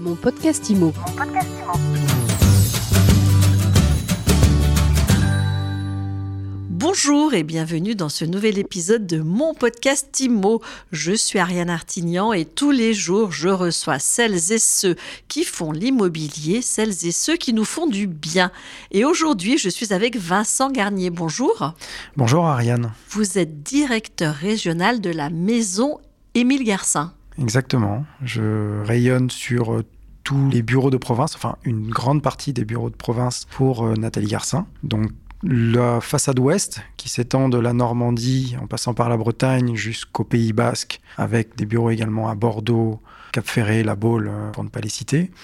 Mon podcast IMO. Bonjour et bienvenue dans ce nouvel épisode de mon podcast IMO. Je suis Ariane Artignan et tous les jours, je reçois celles et ceux qui font l'immobilier, celles et ceux qui nous font du bien. Et aujourd'hui, je suis avec Vincent Garnier. Bonjour. Bonjour Ariane. Vous êtes directeur régional de la maison Émile Garcin. Exactement. Je rayonne sur tous les bureaux de province, enfin une grande partie des bureaux de province pour Nathalie Garcin. Donc la façade ouest qui s'étend de la Normandie en passant par la Bretagne jusqu'au Pays Basque, avec des bureaux également à Bordeaux, Cap-Ferré, La Baule, pour ne pas les citer.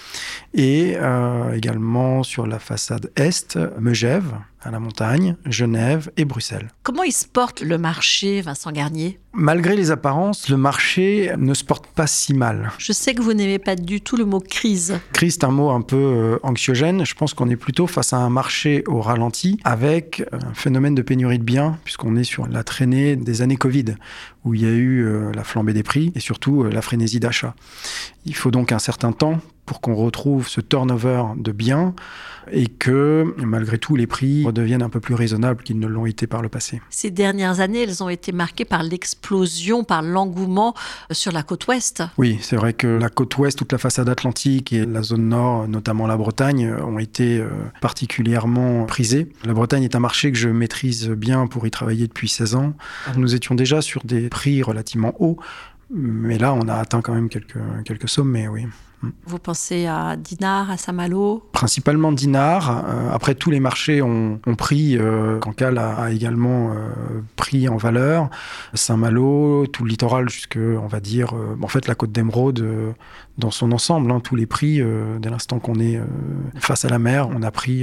Et également sur la façade est, Megève, à la montagne, Genève et Bruxelles. Comment il se porte le marché, Vincent Garnier ? Malgré les apparences, le marché ne se porte pas si mal. Je sais que vous n'aimez pas du tout le mot crise. Crise, c'est un mot un peu anxiogène. Je pense qu'on est plutôt face à un marché au ralenti avec un phénomène de pénurie de biens, puisqu'on est sur la traînée des années Covid, où il y a eu la flambée des prix et surtout la frénésie d'achat. Il faut donc un certain temps pour qu'on retrouve ce turnover de biens et que, malgré tout, les prix redeviennent un peu plus raisonnables qu'ils ne l'ont été par le passé. Ces dernières années, elles ont été marquées par l'explosion, par l'engouement sur la côte ouest. Oui, c'est vrai que la côte ouest, toute la façade atlantique et la zone nord, notamment la Bretagne, ont été particulièrement prisées. La Bretagne est un marché que je maîtrise bien pour y travailler depuis 16 ans. Nous étions déjà sur des prix relativement hauts, mais là, on a atteint quand même quelques sommets, oui. Vous pensez à Dinard, à Saint-Malo ? Principalement Dinard. Après, tous les marchés ont pris. Cancale a également pris en valeur. Saint-Malo, tout le littoral jusque, on va dire, en fait, la côte d'Émeraude dans son ensemble. Tous les prix, dès l'instant qu'on est face à la mer, on a pris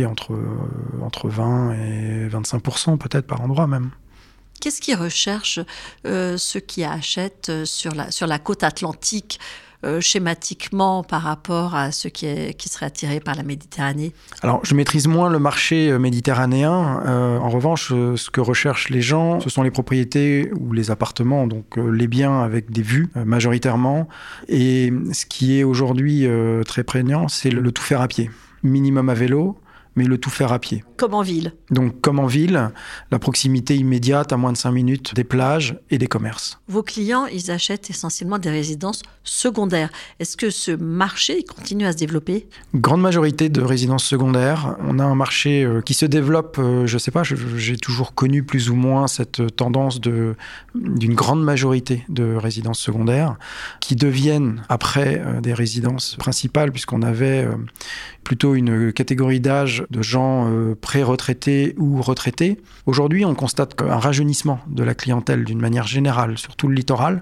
entre 20 et 25% peut-être par endroit même. Qu'est-ce qu'ils recherchent ceux qui achètent sur la côte atlantique schématiquement par rapport à ceux qui seraient attirés par la Méditerranée ? Alors, je maîtrise moins le marché méditerranéen. En revanche, ce que recherchent les gens, ce sont les propriétés ou les appartements, donc les biens avec des vues majoritairement. Et ce qui est aujourd'hui très prégnant, c'est le tout faire à pied. Minimum à vélo, mais le tout faire à pied. Comme en ville. Donc, comme en ville, la proximité immédiate à moins de 5 minutes des plages et des commerces. Vos clients, ils achètent essentiellement des résidences secondaires. Est-ce que ce marché continue à se développer ? Grande majorité de résidences secondaires. On a un marché qui se développe, je ne sais pas, j'ai toujours connu plus ou moins cette tendance d'une grande majorité de résidences secondaires qui deviennent après des résidences principales, puisqu'on avait plutôt une catégorie d'âge de gens pré-retraités ou retraités. Aujourd'hui, on constate un rajeunissement de la clientèle d'une manière générale sur tout le littoral.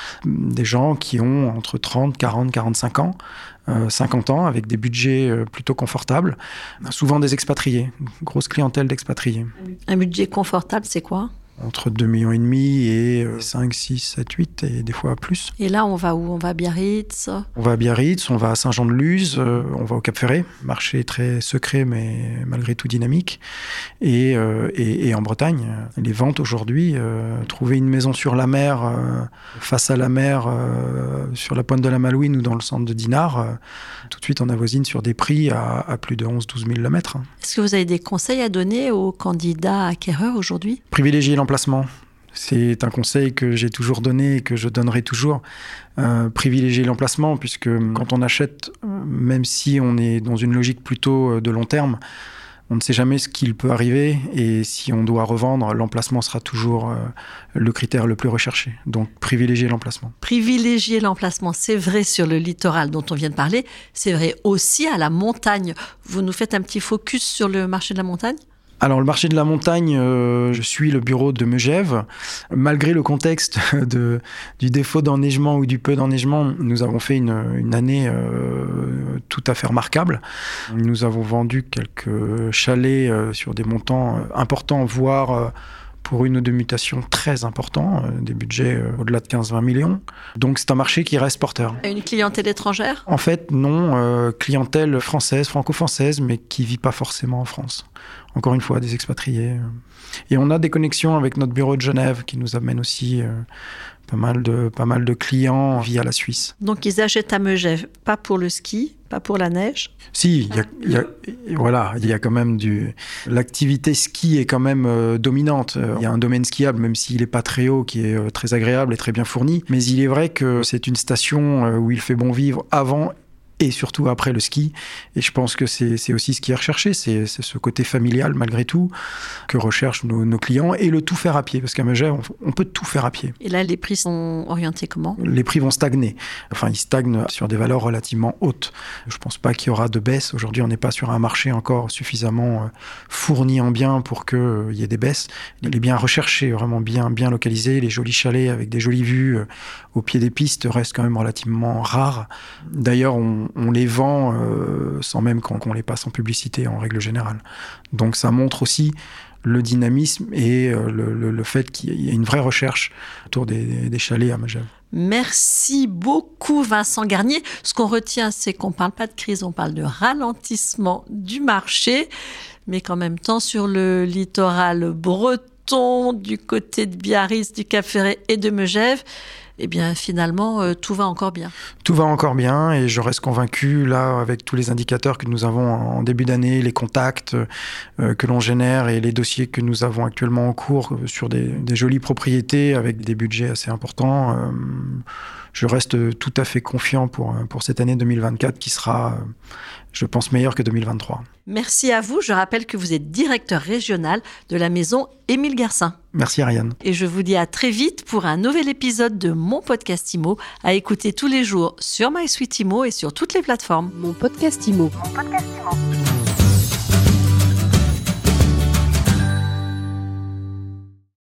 Des gens qui ont entre 30, 40, 45 ans, 50 ans, avec des budgets plutôt confortables. Souvent des expatriés, une grosse clientèle d'expatriés. Un budget confortable, c'est quoi ? Entre 2,5 millions et 5, 6, 7, 8 et des fois plus. Et là, on va où ? On va à Biarritz ? On va à Biarritz, on va à Saint-Jean-de-Luz, on va au Cap-Ferré, marché très secret mais malgré tout dynamique. Et en Bretagne, les ventes aujourd'hui, trouver une maison sur la mer, face à la mer, sur la pointe de la Malouine ou dans le centre de Dinard, tout de suite on avoisine sur des prix à plus de 11-12 000 le mètre. Est-ce que vous avez des conseils à donner aux candidats acquéreurs aujourd'hui ? Privilégier l'emplacement. C'est un conseil que j'ai toujours donné et que je donnerai toujours. Privilégier l'emplacement, puisque quand on achète, même si on est dans une logique plutôt de long terme, on ne sait jamais ce qu'il peut arriver. Et si on doit revendre, l'emplacement sera toujours le critère le plus recherché. Donc, privilégier l'emplacement. Privilégier l'emplacement, c'est vrai sur le littoral dont on vient de parler. C'est vrai aussi à la montagne. Vous nous faites un petit focus sur le marché de la montagne ? Alors, le marché de la montagne, je suis le bureau de Megève. Malgré le contexte du défaut d'enneigement ou du peu d'enneigement, nous avons fait une année tout à fait remarquable. Nous avons vendu quelques chalets sur des montants importants, voire pour une ou deux mutations très importants, des budgets au-delà de 15-20 millions. Donc c'est un marché qui reste porteur. Une clientèle étrangère ? En fait, non, clientèle française, franco-française, mais qui ne vit pas forcément en France. Encore une fois, des expatriés. Et on a des connexions avec notre bureau de Genève qui nous amène aussi pas mal de clients via la Suisse. Donc ils achètent à Megève, pas pour le ski, pas pour la neige ? Si, il y a quand même l'activité ski est quand même dominante. Il y a un domaine skiable, même s'il n'est pas très haut, qui est très agréable et très bien fourni. Mais il est vrai que c'est une station où il fait bon vivre avant et surtout après le ski. Et je pense que c'est aussi ce qui est recherché, c'est ce côté familial malgré tout que recherchent nos clients, et le tout faire à pied, parce qu'à Megève, on peut tout faire à pied. Et là, les prix sont orientés comment ? Les prix vont stagner. Enfin, ils stagnent sur des valeurs relativement hautes. Je ne pense pas qu'il y aura de baisse. Aujourd'hui, on n'est pas sur un marché encore suffisamment fourni en biens pour qu'il y ait des baisses. Les biens recherchés, vraiment bien localisés, les jolis chalets avec des jolies vues au pied des pistes restent quand même relativement rares. D'ailleurs, on les vend sans même qu'on les passe en publicité en règle générale. Donc ça montre aussi le dynamisme et le fait qu'il y ait une vraie recherche autour des chalets à Megève. Merci beaucoup Vincent Garnier. Ce qu'on retient, c'est qu'on ne parle pas de crise, on parle de ralentissement du marché, mais qu'en même temps, sur le littoral breton, du côté de Biarritz, du Cap-Ferret et de Megève, eh bien, finalement, tout va encore bien. Tout va encore bien, et je reste convaincu, là, avec tous les indicateurs que nous avons en début d'année, les contacts que l'on génère et les dossiers que nous avons actuellement en cours sur des jolies propriétés avec des budgets assez importants. Je reste tout à fait confiant pour cette année 2024 qui sera, je pense, meilleure que 2023. Merci à vous. Je rappelle que vous êtes directeur régional de la maison Émile Garcin. Merci Ariane. Et je vous dis à très vite pour un nouvel épisode de Mon Podcast Immo, à écouter tous les jours sur MySuite Immo et sur toutes les plateformes. Mon Podcast Immo. Mon Podcast Immo.